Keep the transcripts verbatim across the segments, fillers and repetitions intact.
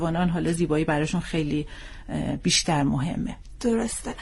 نوجوانان حالا زیبایی براشون خیلی بیشتر مهمه. درسته.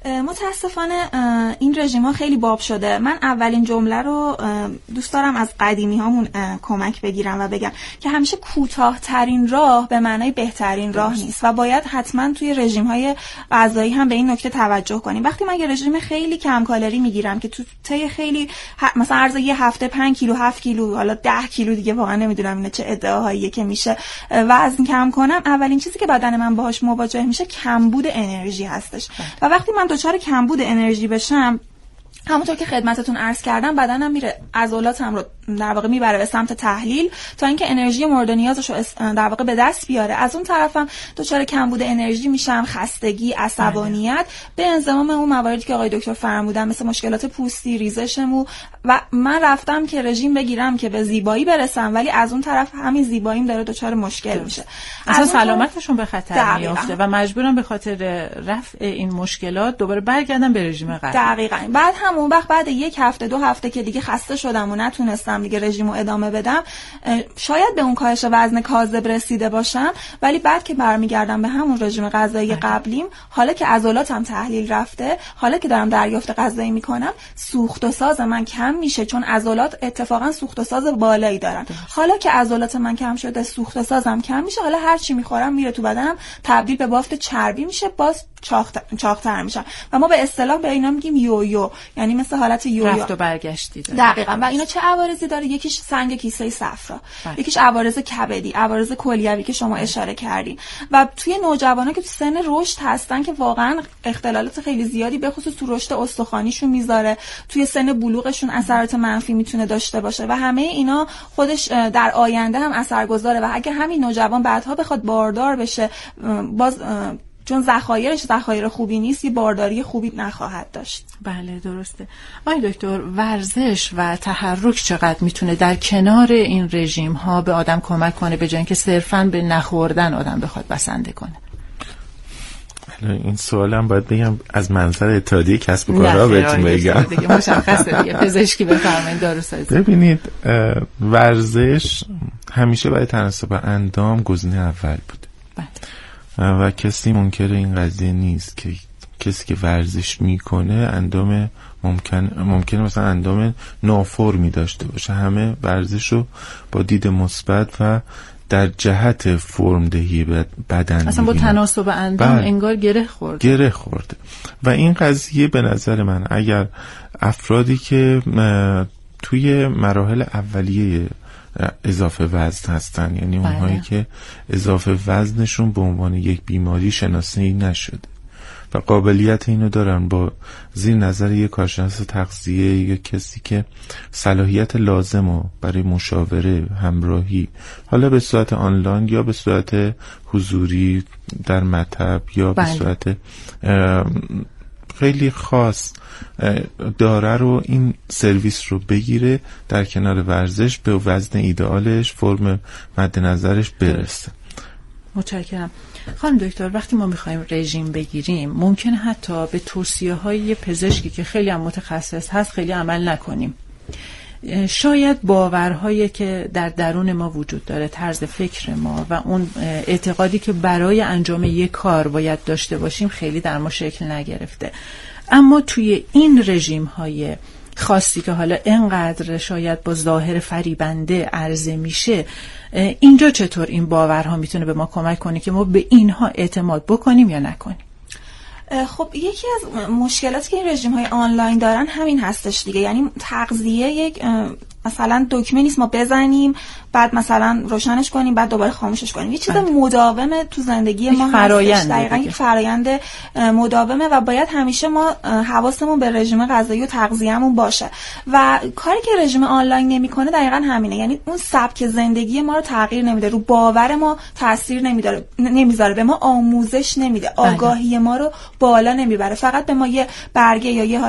متاسفانه این رژیم ها خیلی باب شده. من اولین جمله رو دوست دارم از قدیمی هامون کمک بگیرم و بگم که همیشه کوتاه ترین راه به معنای بهترین راه نیست و باید حتما توی رژیم های غذایی هم به این نکته توجه کنیم. وقتی من یه رژیم خیلی کم کالری میگیرم که تو طی خیلی مثلا عرض یه هفته پنج کیلو هفت کیلو حالا ده کیلو دیگه واقعا نمیدونم اینا چه ادعاهاییه که میشه وزن کم کنم، اولین چیزی که بدن من باهاش مواجه میشه کمبود انرژی هستش. و وقتی من دچار کمبود انرژی بشم، همونطور که خدمتتون عرض کردم، بدنم میره عضلاتم رو در واقع میبره به سمت تحلیل تا اینکه انرژی مورد نیازش رو در واقع به دست بیاره. از اون طرفم دچار کمبود انرژی میشم، خستگی، عصبانیت، به انضمام اون مواردی که آقای دکتر فرمودن مثل مشکلات پوستی، ریزش مو. و من رفتم که رژیم بگیرم که به زیبایی برسم، ولی از اون طرف همین زیباییم داره دچار مشکل میشه، اصلا سلامتشون به خطر میافته و مجبورم به خاطر رفع این مشکلات دوباره برگردم به رژیم قبلی. دقیقاً. بعد همون وقت بعد یک هفته دو هفته که دیگه خسته شدم و نتونستم دیگه رژیمو ادامه بدم، شاید به اون کاهش وزن کاذب رسیده باشم، ولی بعد که برمیگردم به همون رژیم غذایی قبلیم، حالا که عضلاتم تحلیل رفته، حالا که دارم دریافت غذایی میکنم، سوخت و ساز من کم میشه، چون عضلات اتفاقا سوخت و ساز بالایی دارن. حالا که عضلات من کم شده، سوخت و سازم کم میشه، حالا هر چی میخورم میره تو بدنم تبدیل به بافت چربی میشه، باز چاق‌تر میشم و ما به اصطلاح به اینا میگیم یویو، یعنی مثل حالت یویو رفت و برگشتی داره. دقیقاً. و اینا چه عوارضی داره؟ یکیش سنگ کیسه صفرا، یکیش عوارض کبدی، عوارض کلیوی که شما اشاره کردین. و توی نوجوانا که تو سن رشد هستن که واقعا اختلالات خیلی زیادی به خصوص تو رشد استخوانیشون میذاره، توی سن بلوغشون اثرات منفی میتونه داشته باشه و همه اینا خودش در آینده هم اثرگذاره و اگه همین نوجوان بعدها بخواد باردار بشه، باز چون ذخایرش ذخایر خوبی نیست، یه بارداری خوبی نخواهد داشت. بله درسته. آقای دکتر، ورزش و تحرک چقدر میتونه در کنار این رژیم ها به آدم کمک کنه به جای اینکه صرفاً به نخوردن آدم بخواد بسنده کنه؟ این سوالم باید بگم از منظر اتحادیه کسب و کارها بهتون بگم دیگه مشخصه دیگه، پزشکی بفرمایید، داروسازی. ببینید ورزش همیشه برای تناسب اندام گزینه اول بوده. بله. و کسی منکر این قضیه نیست که کسی که ورزش میکنه اندام ممکن ممکنه مثلا اندام نافرمی داشته باشه، همه ورزش رو با دید مثبت و در جهت فرمدهی بدن اصلا با تناسب اندام انگار گره خورده گره خورده و این قضیه به نظر من اگر افرادی که توی مراحل اولیه اضافه وزن هستن، یعنی بله. اونهایی که اضافه وزنشون به عنوان یک بیماری شناسایی نشده و قابلیت اینو دارن با زیر نظر یک کارشناس تغذیه یا کسی که صلاحیت لازمو برای مشاوره، همراهی، حالا به صورت آنلاین یا به صورت حضوری در مطب یا بله. به صورت خیلی خاص داره رو این سرویس رو بگیره، در کنار ورزش به وزن ایدئالش، فرم مد نظرش برسه. متشکرم. خانم دکتر، وقتی ما میخوایم رژیم بگیریم ممکنه حتی به توصیه های پزشکی که خیلی هم متخصص هست خیلی عمل نکنیم. شاید باورهایی که در درون ما وجود داره، طرز فکر ما و اون اعتقادی که برای انجام یک کار باید داشته باشیم خیلی در ما شکل نگرفته، اما توی این رژیم های خاصی که حالا اینقدر شاید با ظاهر فریبنده عرضه میشه، اینجا چطور این باورها میتونه به ما کمک کنه که ما به اینها اعتماد بکنیم یا نکنیم؟ خب یکی از مشکلاتی که این رژیم های آنلاین دارن همین هستش دیگه، یعنی تغذیه یک مثلا دکمه نیست ما بزنیم بعد مثلا روشنش کنیم بعد دوباره خاموشش کنیم، یه چیز مداومه تو زندگی ما هستش، دقیقاً یک فرایند مداومه و باید همیشه ما حواسمون به رژیم غذایی و تغذیه‌مون باشه و کاری که رژیم آنلاین نمی‌کنه دقیقاً همینه، یعنی اون سبک زندگی ما رو تغییر نمیده، رو باور ما تاثیر نمیذاره نمیذاره به ما آموزش نمیده، آگاهی ما رو بالا نمیبره، فقط به ما یه برگه یا یه حالا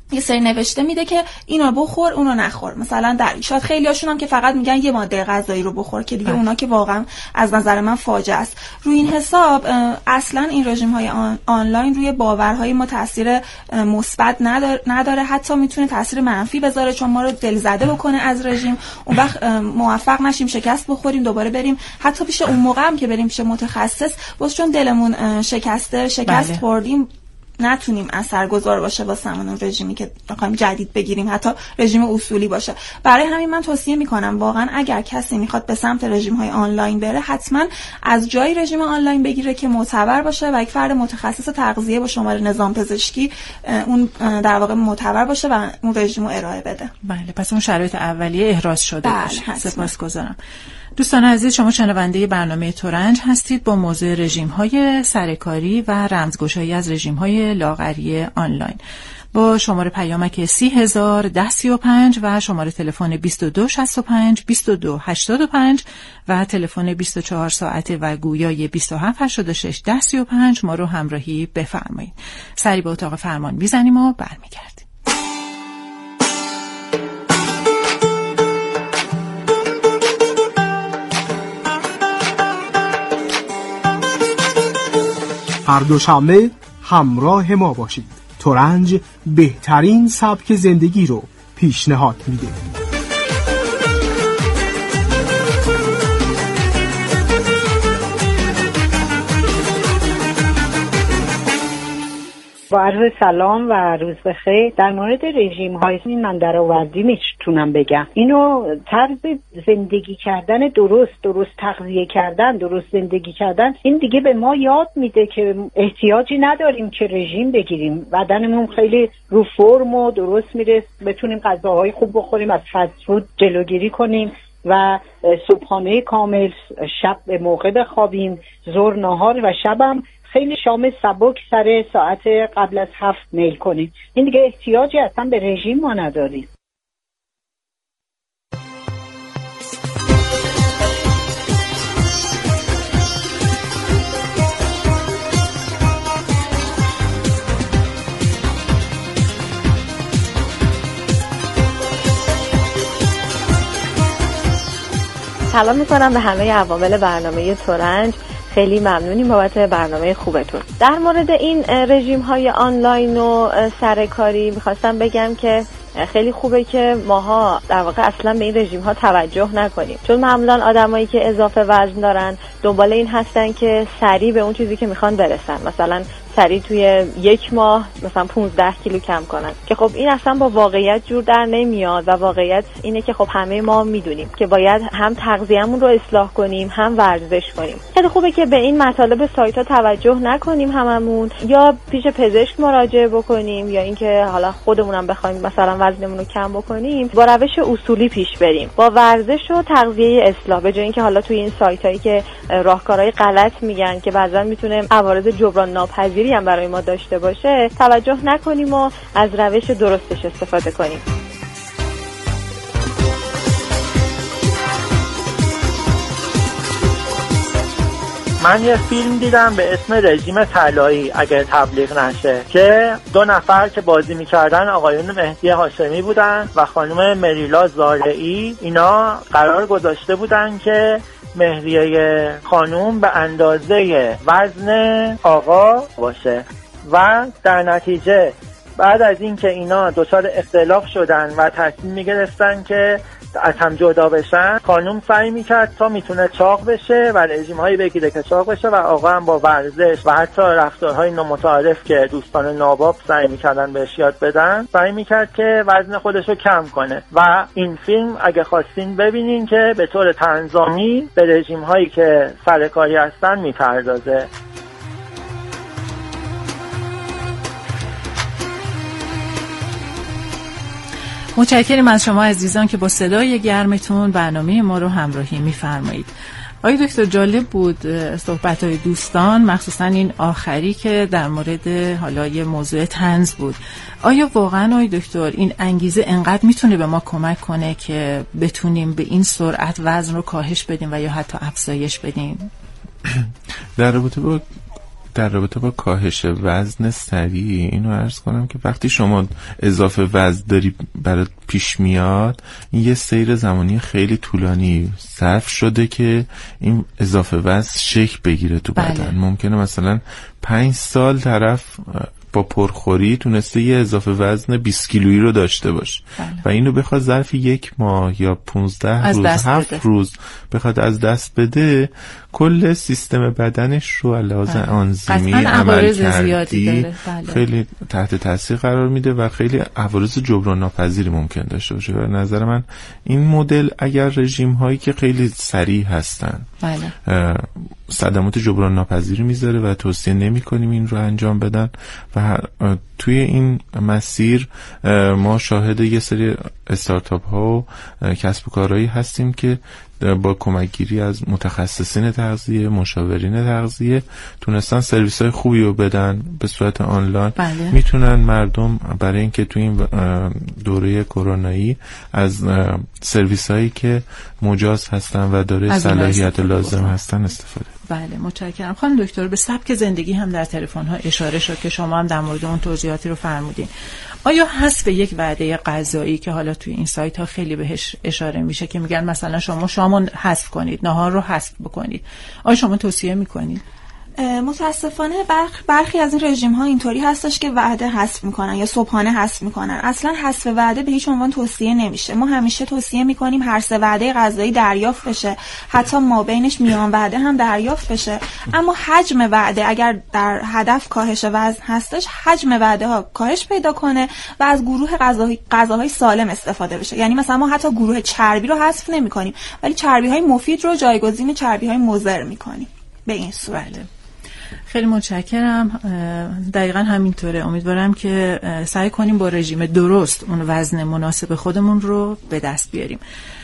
یه سری نوشته میده که اینو بخور اونو نخور. مثلا در شاید خیلی هاشون هم که فقط میگن یه ماده غذایی رو بخور که دیگه اونا که واقعا از نظر من فاجعه است. روی این حساب اصلا این رژیم های آن، آنلاین روی باورهای ما تاثیر مثبت نداره, نداره حتی میتونه تاثیر منفی بذاره، چون ما رو دلزده بکنه از رژیم. اون وقت موفق نشیم، شکست بخوریم، دوباره بریم حتی پیش اون موقع هم که بریم پیش متخصص باز چون دلمون شکسته شکست بله. خوردیم نتونیم اثرگذار باشه واسمون اون رژیمی که بخوایم جدید بگیریم، حتی رژیم اصولی باشه. برای همین من توصیه میکنم واقعا اگر کسی میخواد به سمت رژیم های آنلاین بره حتما از جای رژیم آنلاین بگیره که معتبر باشه و یک فرد متخصص تغذیه با شماره نظام پزشکی اون در واقع معتبر باشه و اون رژیم رو ارائه بده. بله، پس اون شرایط اولیه احراز شده باشه. سپاسگزارم. دوستان عزیز، شما شنونده برنامه ترنج هستید با موضوع رژیم‌های سرکاری و رمزگشایی از رژیم‌های لاغری آنلاین با شماره پیامک سی هزار ده سی و پنج و شماره تلفن بیست و دو شصت و پنج بیست و دو هشتاد و پنج و تلفن بیست و چهار ساعته و گویای بیست و هفت هشتاد و شش ده سی و پنج ما رو همراهی بفرمایید. سری به اتاق فرمان میزنیم و برمیگردیم. هر دوشنبه همراه ما باشید. ترنج بهترین سبک زندگی رو پیشنهاد میده. با عرض سلام و روز بخیر. در مورد رژیم های من درآوردی میتونم بگم اینو طرز زندگی کردن درست درست تغذیه کردن درست زندگی کردن این دیگه به ما یاد میده که احتیاجی نداریم که رژیم بگیریم. بدنمون خیلی رو فرم و درست میره، بتونیم غذاهای خوب بخوریم، از فست فود جلوگیری کنیم و صبحانه کامل، شب به موقع بخوابیم، ظهر نهار و شبم خیلی شام سبک سر ساعت قبل از هفت میل کنیم. این دیگه احتیاجی اصلا به رژیم ما نداریم. سلام میکنم به همه عوامل برنامه ترنج. خیلی ممنونیم بابت برنامه خوبتون. در مورد این رژیم های آنلاین و سرکاری میخواستم بگم که خیلی خوبه که ماها در واقع اصلا به این رژیم ها توجه نکنیم، چون معمولا آدمایی که اضافه وزن دارن دنبال این هستن که سریع به اون چیزی که میخوان برسن، مثلا سریع توی یک ماه مثلا پانزده کیلو کم کنن، که خب این اصلا با واقعیت جور در نمیاد و واقعیت اینه که خب همه ما میدونیم که باید هم تغذیه‌مون رو اصلاح کنیم هم ورزش کنیم. خیلی خوبه که به این مطالب سایت‌ها توجه نکنیم هممون، یا پیش پزشک مراجعه بکنیم یا اینکه حالا خودمونم بخوایم مثلا وزنمون رو کم بکنیم، با روش اصولی پیش بریم، با ورزش و تغذیه اصلاح، به جای اینکه حالا توی این سایتایی که راهکارهای غلط میگن که بعضا میتونه عوارض جبران ناپذیری هم برای ما داشته باشه توجه نکنیم و از روش درستش استفاده کنیم. من یه فیلم دیدم به اسم رژیم طلایی اگه تبلیغ نشه، که دو نفر که بازی میکردن آقایون مهدی هاشمی بودن و خانم مریلا زارعی. اینا قرار گذاشته بودن که مهریه خانوم به اندازه وزن آقا باشه و در نتیجه بعد از این که اینا دچار اختلاف شدن و تصمیم میگرفتن که از هم جدا بشن، خانوم سعی میکرد تا میتونه چاق بشه و رژیم هایی بگیره که چاق بشه و آقا هم با ورزش و حتی رفتارهای نامتعارف که دوستان ناباب سعی میکردن بهش یاد بدن سعی میکرد که وزن خودش رو کم کنه. و این فیلم اگه خواستین ببینین که به طور تنظامی به رژیم هایی که سرکاری هستن میپردازه. متشکرم از شما عزیزان که با صدای گرمتون برنامه ما رو همراهی می‌فرمایید. آقای دکتر، جالب بود صحبت‌های دوستان، مخصوصا این آخری که در مورد حالا یه موضوع طنز بود. آیا واقعا آقای دکتر این انگیزه انقدر میتونه به ما کمک کنه که بتونیم به این سرعت وزن رو کاهش بدیم و یا حتی افزایش بدیم؟ در رابطه با در رابطه با کاهش وزن سریع اینو عرض کنم که وقتی شما اضافه وزن داری برات پیش میاد، این یه سیر زمانی خیلی طولانی صرف شده که این اضافه وزن شکل بگیره تو بدن. بله. ممکنه مثلا پنج سال طرف با پرخوری تونسته یه اضافه وزن بیست کیلویی رو داشته باشه. بله. و اینو بخواد ظرف یک ماه یا پونزده روز هفت روز بخواد از دست بده، کل سیستم بدنش رو علاوه آنزیمی عمل کردی بله. خیلی تحت تاثیر قرار میده و خیلی عوارض جبران ناپذیری ممکن داشته باشه. به نظر من این مدل اگر رژیم هایی که خیلی سریع هستن بله. صدمات جبران ناپذیری میذاره و توصیه نمی کنیم این رو انجام بدن. و توی این مسیر ما شاهد یه سری استارتاپ ها و کسب و کارهایی هستیم که با کمک گیری از متخصصین تغذیه، مشاورین تغذیه تونستن سرویس های خوبی رو بدن به صورت آنلاین. بله. میتونن مردم برای اینکه توی این دوره کرونایی از سرویس هایی که مجاز هستن و داره صلاحیت لازم هستن استفاده. بله متشکرم. خانم دکتر به سبک زندگی هم در تلفن ها اشاره شد که شما هم در مورد اون توضیحاتی رو فرمودین. آیا حذف یک وعده غذایی که حالا توی این سایت ها خیلی بهش اشاره میشه که میگن مثلا شما شامو حذف کنید، نهار رو حذف بکنید، آیا شما توصیه میکنید؟ متاسفانه برخ برخی از این رژیم ها اینطوری هستش که وعده حذف میکنن یا صبحانه حذف میکنن. اصلا حذف وعده به هیچ عنوان توصیه نمیشه. ما همیشه توصیه میکنیم هر سه وعده غذایی دریافت بشه، حتی ما بینش میان وعده هم دریافت بشه. اما حجم وعده اگر در هدف کاهش وزن هستش، حجم وعده ها کاهش پیدا کنه و از گروه غذاهای غذاهای سالم استفاده بشه. یعنی مثلا ما حتی گروه چربی رو حذف نمیکنیم، ولی چربی های مفید رو جایگزین چربی های مضر میکنیم. به این صورت. خیلی متشکرم. دقیقاً همینطوره. امیدوارم که سعی کنیم با رژیم درست اون وزن مناسب خودمون رو به دست بیاریم.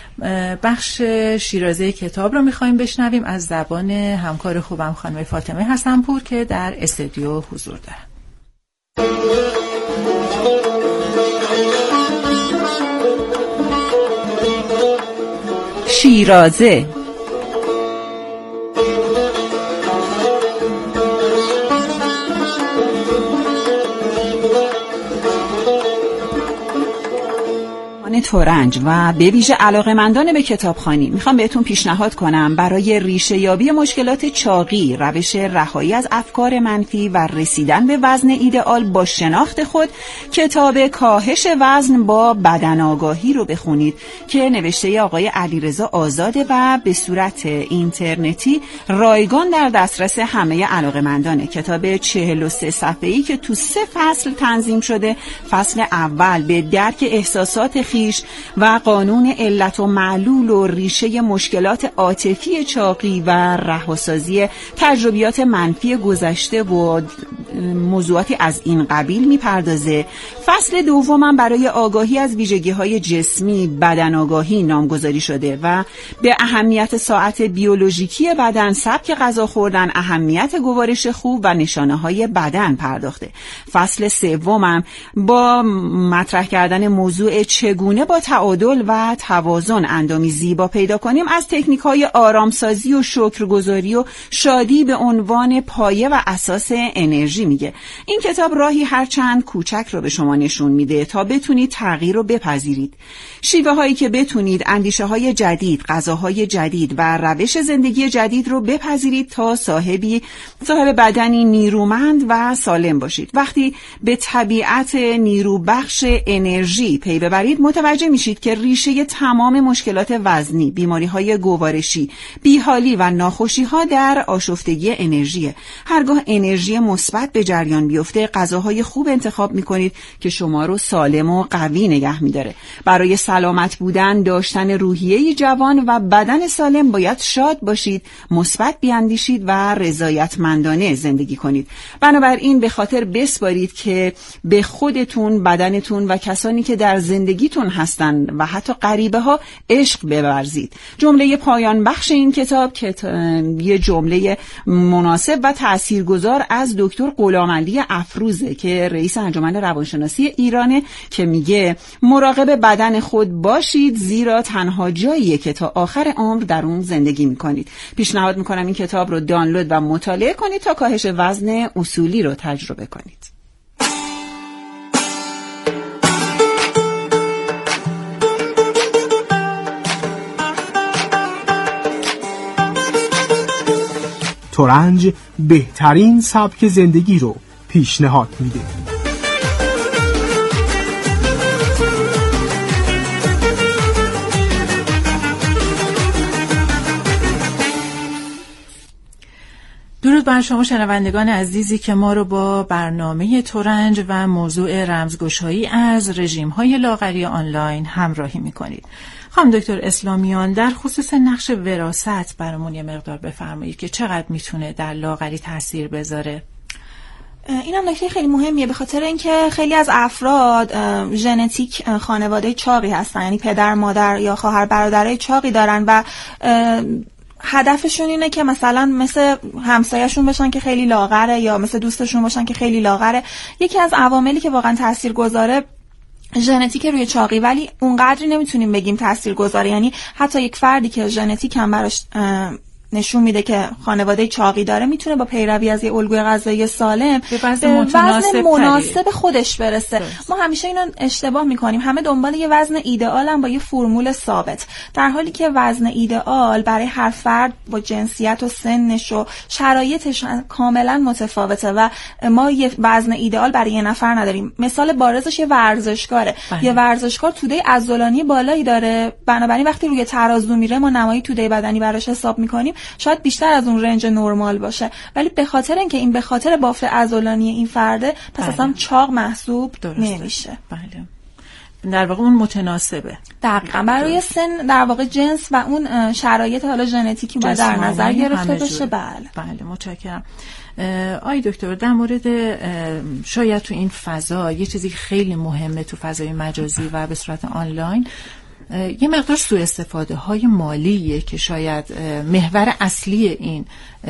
بخش شیرازه کتاب رو میخوایم بشنویم از زبان همکار خوبم خانم فاطمه حسنپور که در استودیو حضور دارن. شیرازه ترنج و به ویژه علاقه‌مندان به کتابخوانی میخوام بهتون پیشنهاد کنم برای ریشه یابی مشکلات چاقی، روش رهایی از افکار منفی و رسیدن به وزن ایدئال با شناخت خود کتاب کاهش وزن با بدن آگاهی رو بخونید که نوشته آقای علیرضا آزاده و به صورت اینترنتی رایگان در دسترس همه علاقه‌مندانه. کتاب چهل و سه صفحه‌ای که تو سه فصل تنظیم شده. فصل اول به درک احساسات خیش و قانون علت و معلول و ریشه مشکلات عاطفی چاقی و رهاسازی تجربیات منفی گذشته و موضوعاتی از این قبیل میپردازه. فصل دومم برای آگاهی از ویژگی‌های جسمی بدن آگاهی نامگذاری شده و به اهمیت ساعت بیولوژیکی بدن، سبک غذا خوردن، اهمیت گوارش خوب و نشانه‌های بدن پرداخته. فصل سومم با مطرح کردن موضوع چگونه با تعادل و توازن اندامی زیبا پیدا کنیم از تکنیک‌های آرامسازی و شکرگزاری و شادی به عنوان پایه و اساس انرژی میگه. این کتاب راهی هر چند کوچک رو به شما نشون میده تا بتونید تغییر رو بپذیرید. شیوه هایی که بتونید اندیشه های جدید، غذاهای جدید و روش زندگی جدید رو بپذیرید تا صاحبی صاحب بدنی نیرومند و سالم باشید. وقتی به طبیعت نیروبخش انرژی پی ببرید متوجه میشید که ریشه تمام مشکلات وزنی، بیماری‌های گوارشی، بیحالی و ناخوشی‌ها در آشفتگی انرژیه. هرگاه انرژی مثبت به جریان بیفته، غذاهای خوب انتخاب می‌کنید که شما رو سالم و قوی نگه می‌داره. برای سلامت بودن، داشتن روحیه‌ای جوان و بدن سالم باید شاد باشید، مثبت بیاندیشید و رضایتمندانه زندگی کنید. بنابراین به خاطر بسپارید که به خودتون، بدنتون و کسانی که در زندگیتون هستند و حتی غریبه ها عشق بورزید. جمله پایان بخش این کتاب کتاب یه جمله مناسب و تاثیرگذار از دکتر غلامعلی افروزه که رئیس انجمن روانشناسی ایرانه که میگه مراقب بدن خود باشید زیرا تنها جاییه که تا آخر عمر در اون زندگی میکنید. پیشنهاد میکنم این کتاب رو دانلود و مطالعه کنید تا کاهش وزن اصولی رو تجربه کنید. ترنج بهترین سبک زندگی رو پیشنهاد میده. درود بر شما شنوندگان عزیزی که ما رو با برنامه ترنج و موضوع رمزگشایی از رژیم‌های لاغری آنلاین همراهی می‌کنید. خانم دکتر اسلامیان، در خصوص نقش وراثت برامون یه مقدار بفرمایید که چقدر میتونه در لاغری تاثیر بذاره؟ این هم نکته خیلی مهمیه، به خاطر اینکه خیلی از افراد ژنتیک خانواده چاقی هستن، یعنی پدر مادر یا خواهر برادرای چاقی دارن و هدفشون اینه که مثلا مثل همسایه‌شون باشن که خیلی لاغره یا مثل دوستشون باشن که خیلی لاغره. یکی از عواملی که واقعا تاثیرگذاره ژنتیک روی چاقی، ولی اونقدری نمیتونیم بگیم تاثیرگذاره. یعنی حتی یک فردی که ژنتیک هم براش نشون میده که خانواده چاقی داره میتونه با پیروی از یه الگوی غذایی سالم به وزن مناسب, مناسب خودش برسه. درست. ما همیشه اینو اشتباه میکنیم، همه دنبال یه وزن ایدئال هم با یه فرمول ثابت، در حالی که وزن ایدئال برای هر فرد با جنسیت و سنش و شرایطش کاملا متفاوته و ما یه وزن ایدئال برای یه نفر نداریم. مثال بارزش یه ورزشکاره. بله. یه ورزشکار توده عضلانی بالایی داره، بنابراین وقتی روی ترازو میره ما نمای توده بدنی براش حساب میکنیم شاید بیشتر از اون رنج نرمال باشه، ولی به خاطر اینکه این به خاطر بافت عضلانی این فرده پس بله. اصلا چاق محسوب نمیشه. بله. در واقع اون متناسبه. دقیقاً برای درست. سن در واقع جنس و اون شرایط حالا ژنتیکی باید در نظر گرفته بشه. بله. بله متشکرم. آی دکتر، در مورد شاید تو این فضا یه چیزی خیلی مهمه تو فضای مجازی و به صورت آنلاین یه مقدار سوء استفاده های مالیه که شاید محور اصلی این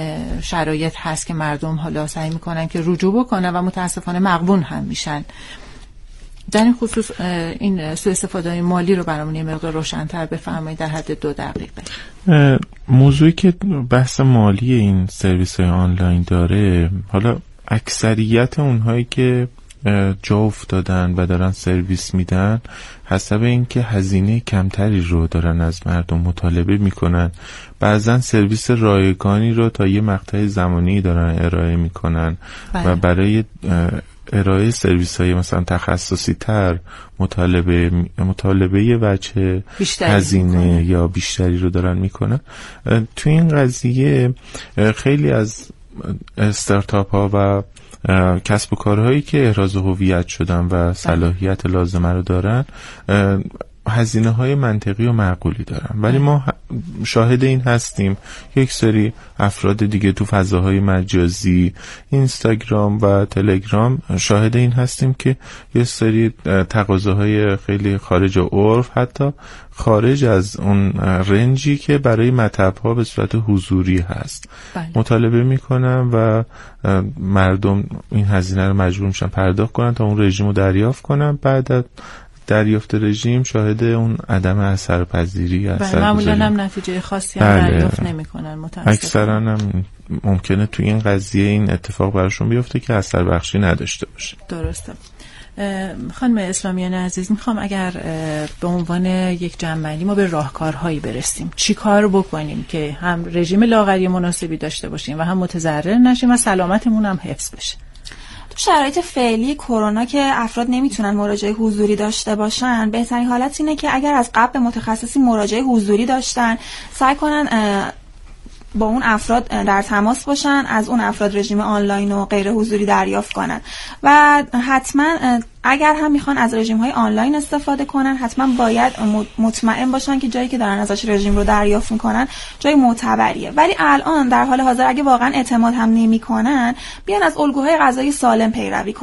شرایط هست که مردم حالا سعی میکنن که رجوع بکنن و متاسفانه مغبون هم میشن. در این خصوص این سوء استفاده های مالی رو برامون یه مقدار روشن‌تر بفرمایید در حد دو دقیقه. موضوعی که بحث مالی این سرویس های آنلاین داره، حالا اکثریت اونهایی که جا افتادن و دارن سرویس میدن حسب اینکه هزینه کمتری رو دارن از مردم مطالبه میکنن، بعضا سرویس رایگانی رو تا یه مقطع زمانی دارن ارائه میکنن و برای ارائه سرویس های مثلا تخصصی تر مطالبه مطالبه وجه هزینه یا بیشتری رو دارن میکنن. تو این قضیه خیلی از استارتاپ ها و کسب و کارهایی که احراز هویت شدن و صلاحیت لازمه رو دارن هزینه های منطقی و معقولی دارن، ولی ما شاهد این هستیم یک سری افراد دیگه تو فضاهای مجازی اینستاگرام و تلگرام شاهد این هستیم که یک سری تقاضاهای خیلی خارج عرف، حتی خارج از اون رنجی که برای مطب‌ها به صورت حضوری هست بله. مطالبه میکنن و مردم این هزینه رو مجبور میشن پرداخت کنن تا اون رژیم رو دریافت کنن. بعد از دریافت رژیم شاهد اون عدم اثرپذیری اثر معمولا هم نتیجه خاصی هم بله. دریافت نمیکنن متاسفانه. اکثرا هم ممکنه تو این قضیه این اتفاق براشون بیفته که اثر بخشی نداشته باشه. درسته. خانم اسلامیان عزیز، میخوام اگر به عنوان یک جنبندی ما به راهکارهایی برسیم، چی کار بکنیم که هم رژیم لاغری مناسبی داشته باشیم و هم متضرر نشیم و سلامتمون هم حفظ بشه؟ تو شرایط فعلی کرونا که افراد نمیتونن مراجعه حضوری داشته باشن، بهترین حالت اینه که اگر از قبل متخصصی مراجعه حضوری داشتن سعی کنن با اون افراد در تماس باشن، از اون افراد رژیم آنلاین و غیر حضوری دریافت کنن و حتما اگر هم میخوان از رژیم های آنلاین استفاده کنن حتما باید مطمئن باشن که جایی که دارن ازش رژیم رو دریافت میکنن جای معتبریه. ولی الان در حال حاضر اگه واقعا اعتماد هم نمیکنن بیان از الگوهای غذایی سالم پیروی کنن.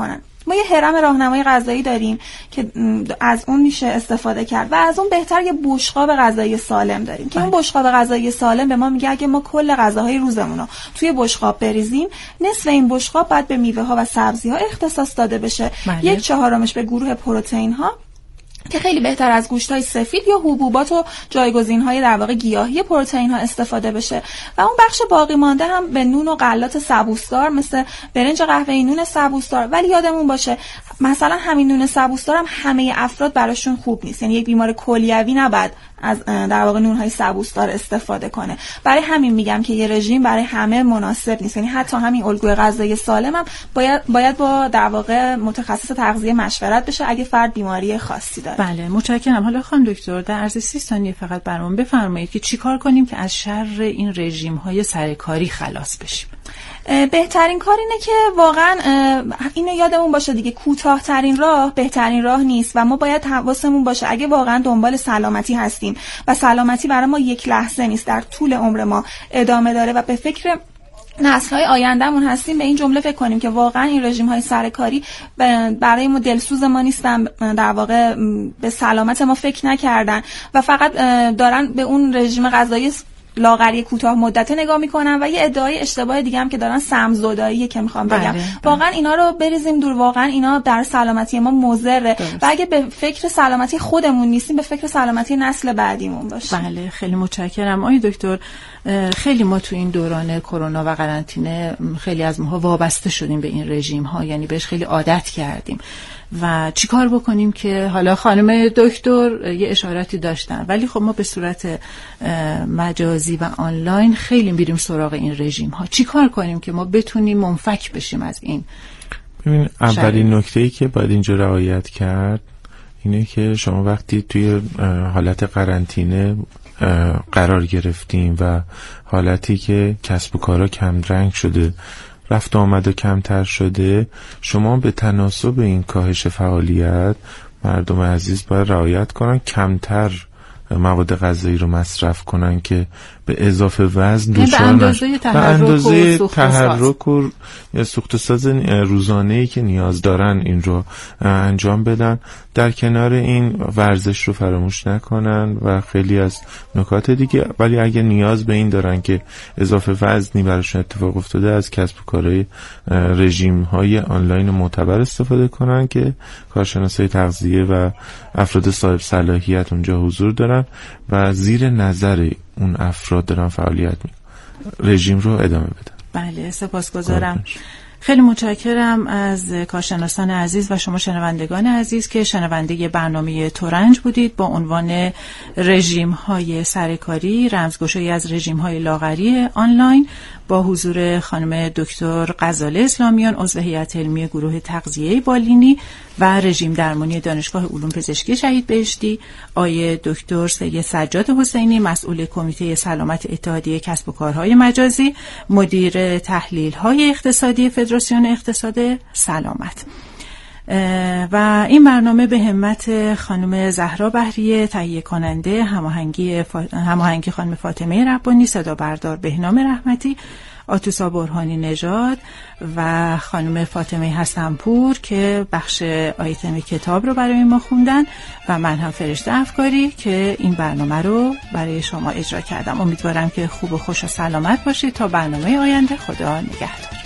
ما یه هرم راهنمای غذایی داریم که از اون میشه استفاده کرد و از اون بهتر یه بشقاب غذایی سالم داریم که اون بشقاب غذایی سالم به ما میگه اگه ما کل غذاهای روزمون رو توی بشقاب بریزیم، نصف این بشقاب باید به میوه ها و سبزی ها اختصاص داده بشه، بله. یک چهارمش به گروه پروتئین ها که خیلی بهتر از گوشت‌های سفید یا حبوبات و جایگزین‌های در واقع گیاهی پروتئین ها استفاده بشه و اون بخش باقی مانده هم به نون و غلات سبوسدار مثل برنج قهوه‌ای، نون سبوسدار. ولی یادمون باشه مثلا همین نون سبوسدار هم همه افراد براشون خوب نیست، یعنی یک بیمار کلیوی نباید از در واقع نون‌های سبوسدار استفاده کنه. برای همین میگم که یه رژیم برای همه مناسب نیست، یعنی حتی همین الگوی غذایی سالم هم باید باید با در واقع متخصص تغذیه مشورت بشه اگه فرد بیماری خاصی داره. بله متشکرم. حالا خانم دکتر در عرض سی ثانیه فقط برام بفرمایید که چیکار کنیم که از شر این رژیم‌های سرکاری خلاص بشیم؟ بهترین کار اینه که واقعا اینو یادمون باشه دیگه، کوتاه‌ترین راه بهترین راه نیست و ما باید حواسمون باشه اگه واقعا دنبال سلامتی هستیم و سلامتی برای ما یک لحظه نیست، در طول عمر ما ادامه داره و به فکر نسل‌های آیندهمون هستیم، به این جمله فکر کنیم که واقعا این رژیم‌های سرکاری برای ما دلسوز ما نیستن، در واقع به سلامت ما فکر نکردن و فقط دارن به اون رژیم غذایی لاغری کوتاه مدته نگاه میکنن و یه ادعای اشتباه دیگه هم که دارن سمزداییه که میخوام بگم. بله. واقعا اینا رو بریزیم دور، واقعا اینا در سلامتی ما مضره و اگه به فکر سلامتی خودمون نیستیم به فکر سلامتی نسل بعدیمون باشیم. بله خیلی متشکرم آقای دکتر. خیلی ما تو این دوران کرونا و قرنطینه خیلی از ماها وابسته شدیم به این رژیم ها، یعنی بهش خیلی عادت کردیم و چیکار بکنیم که حالا خانم دکتر یه اشاراتی داشتن ولی خب ما به صورت مجازی و آنلاین خیلی میریم سراغ این رژیم ها. چیکار کنیم که ما بتونیم منفک بشیم از این؟ ببین اولین نکته‌ای که باید اینجا رعایت کرد اینه که شما وقتی توی حالت قرنطینه قرار گرفتیم و حالتی که کسب و کارا کم رنگ شده، رفت آمد و کمتر شده، شما به تناسب این کاهش فعالیت مردم عزیز باید رعایت کنن کمتر مواد غذایی رو مصرف کنن که به اضافه وزن دچار نشن، به اندازه تحرک و یا سوخت و ساز روزانه‌ای که نیاز دارن این رو انجام بدن. در کنار این ورزش رو فراموش نکنن و خیلی از نکات دیگه، ولی اگه نیاز به این دارن که اضافه وزنی براشون اتفاق افتاده از کسب و کارهای رژیم‌های آنلاین معتبر استفاده کنن که کارشناسای تغذیه و افراد صاحب صلاحیت اونجا حضور دارن و زیر نظر اون افراد دارن فعالیت میکنن، رژیم رو ادامه بدن. بله سپاسگزارم. خیلی متشکرم از کارشناسان عزیز و شما شنوندگان عزیز که شنونده برنامه ترنج بودید با عنوان رژیم های سرکاری، رمزگشایی از رژیم های لاغری آنلاین با حضور خانم دکتر غزاله اسلامیان عضو هیئت علمی گروه تغذیه بالینی و رژیم درمانی دانشگاه علوم پزشکی شهید بهشتی، آقای دکتر سید سجاد حسینی مسئول کمیته سلامت اتحادیه کسب و کارهای مجازی، مدیر تحلیل های اقتصادی فدراسیون اقتصاد سلامت. و این برنامه به همت خانم زهرا بهریه تهیه کننده، هماهنگی فا... هماهنگی خانم فاطمه ربانی، صدا بردار بهنام رحمتی، آتوسا برهانی نژاد و خانم فاطمه حسنپور که بخش آیتم کتاب رو برای ما خوندن و من هم فرشته افکاری که این برنامه رو برای شما اجرا کردم. امیدوارم که خوب و خوش و سلامت باشید تا برنامه آینده. خدا نگهدار.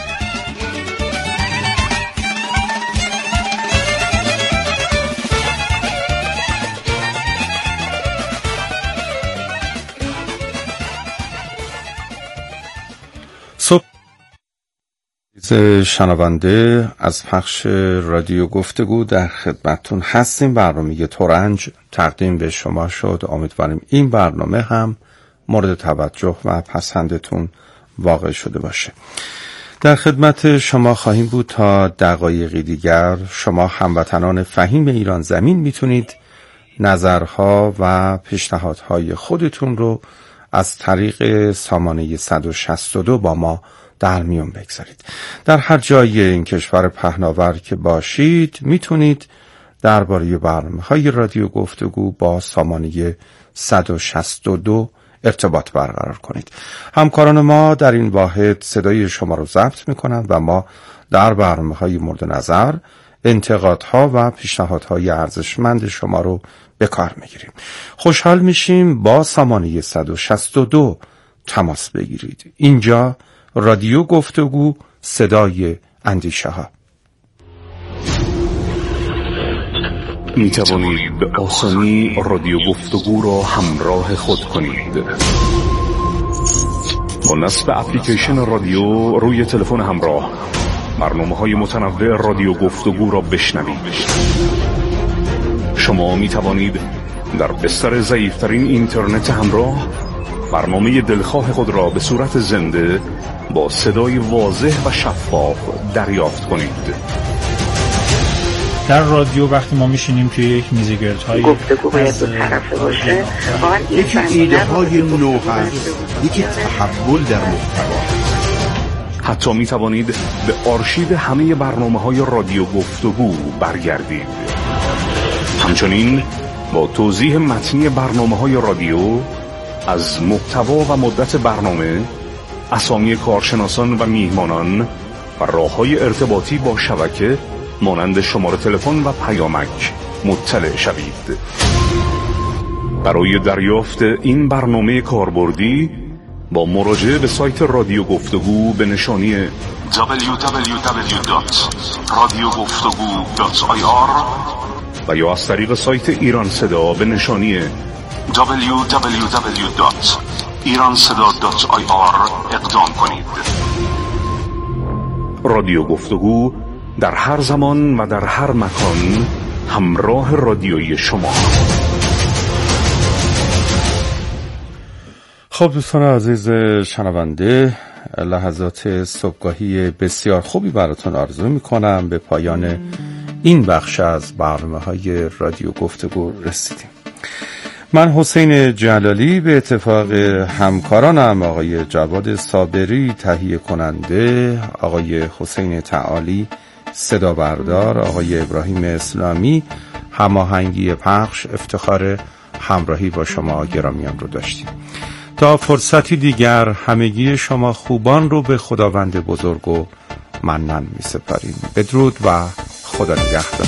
شنونده از پخش رادیو گفتگو در خدمتتون هستیم. برنامه ترنج تقدیم به شما شد. امیدواریم این برنامه هم مورد توجه و پسندتون واقع شده باشه. در خدمت شما خواهیم بود تا دقایقی دیگر. شما هموطنان فهیم ایران زمین میتونید نظرها و پیشنهادهای خودتون رو از طریق سامانه صد و شصت و دو با ما در میون بگذارید. در هر جای این کشور پهناور که باشید میتونید درباره برنامه‌های رادیو گفتگو با سامانه صد و شصت و دو ارتباط برقرار کنید. همکاران ما در این واحد صدای شما رو ضبط میکنند و ما در برنامه‌های مورد نظر انتقادها و پیشنهادهای ارزشمند شما رو به کار میگیریم. خوشحال میشیم با سامانه صد و شصت و دو تماس بگیرید. اینجا رادیو گفتگو، صدای اندیشه ها. می توانید به آسانی رادیو گفتگو را همراه خود کنید. با نصب اپلیکیشن رادیو روی تلفن همراه برنامه‌های متنوع رادیو گفتگو را بشنوید. شما می توانید در بستر ضعیف‌ترین اینترنت همراه برنامه دلخواه خود را به صورت زنده با صدای واضح و شفاف دریافت کنید. در رادیو وقتی ما میشینیم توی یک میزگردهای گفتگو باید دو طرفه باشه، یکی ایده های نو هست، یکی تحول در محتوا. حتی می توانید به آرشیو همه برنامه‌های رادیو گفتگو برگردید. همچنین با توضیح متنی برنامه‌های رادیو از محتوا و مدت برنامه، اسامی کارشناسان و میهمانان و راه‌های ارتباطی با شبکه مانند شماره تلفن و پیامک مطلع شوید. برای دریافت این برنامه کاربردی با مراجعه به سایت رادیو گفتگو به نشانی دبلیو دبلیو دبلیو دات رادیو گفتگو دات آی آر و یا از طریق سایت ایران صدا به نشانی دبلیو دبلیو دبلیو دات ایران صدا دات آی آر اقدام کنید. رادیو گفتگو در هر زمان و در هر مکان همراه رادیویی شما. خب دوستان عزیز شنونده، لحظات صبحگاهی بسیار خوبی براتون آرزو میکنم. به پایان این بخش از برنامه‌های رادیو گفتگو رسیدیم. من حسین جلالی به اتفاق همکارانم آقای جواد صابری تهیه کننده، آقای حسین تعالی صدا بردار، آقای ابراهیم اسلامی هماهنگی پخش، افتخار همراهی با شما گرامیان رو داشتیم. تا فرصتی دیگر همگی شما خوبان رو به خداوند بزرگ و منن می سپاریم. بدرود و خدا نگهدار.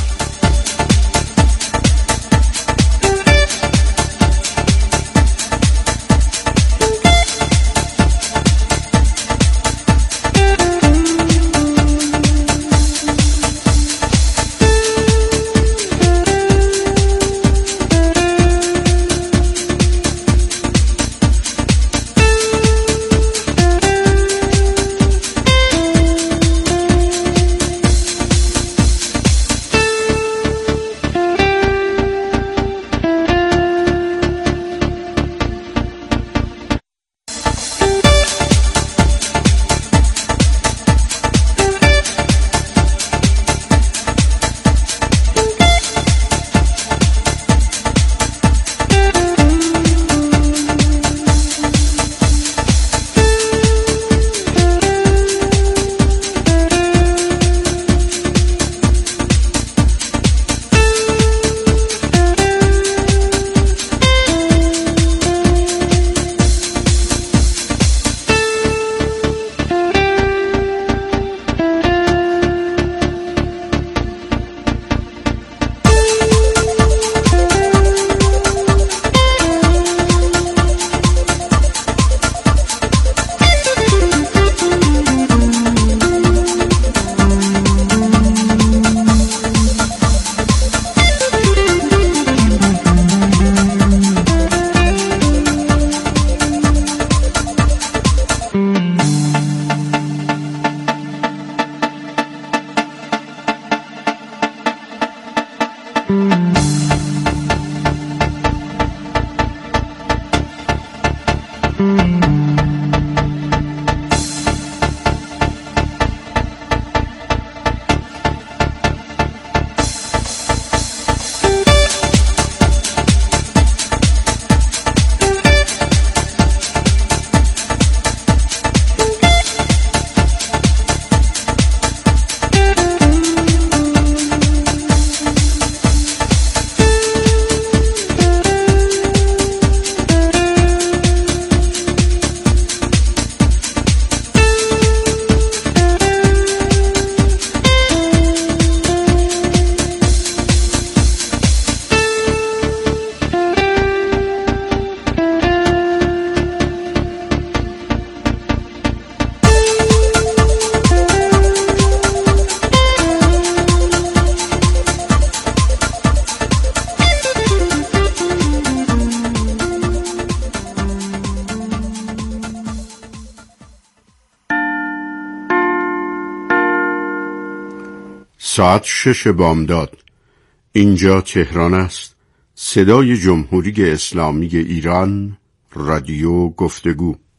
ساعت شش بامداد. اینجا تهران است. صدای جمهوری اسلامی ایران، رادیو گفتگو.